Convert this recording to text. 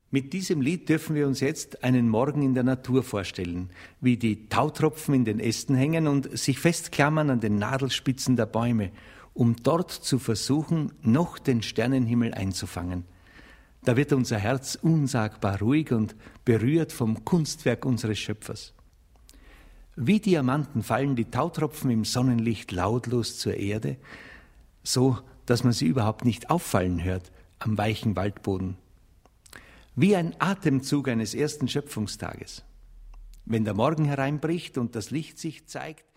Mit diesem Lied dürfen wir uns jetzt einen Morgen in der Natur vorstellen, wie die Tautropfen in den Ästen hängen und sich festklammern an den Nadelspitzen der Bäume, um dort zu versuchen, noch den Sternenhimmel einzufangen. Da wird unser Herz unsagbar ruhig und berührt vom Kunstwerk unseres Schöpfers. Wie Diamanten fallen die Tautropfen im Sonnenlicht lautlos zur Erde, so dass man sie überhaupt nicht auffallen hört am weichen Waldboden. Wie ein Atemzug eines ersten Schöpfungstages. Wenn der Morgen hereinbricht und das Licht sich zeigt,